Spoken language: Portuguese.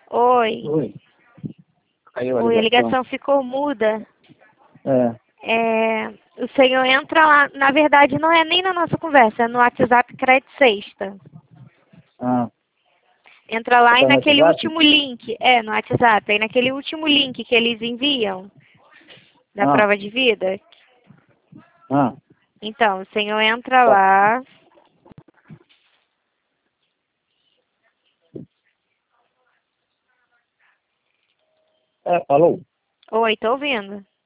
Oi. Oi. Caiu a Oi, a ligação. ligação ficou muda. É. O senhor entra lá, na verdade não é nem na nossa conversa, é no WhatsApp Crédito Sexta. Ah, Entra lá e tá no naquele WhatsApp? último link, no WhatsApp, aí naquele último link que eles enviam da Ah. prova de vida. Ah. Então, o senhor entra Tá. lá. Alô? Oi, tô ouvindo.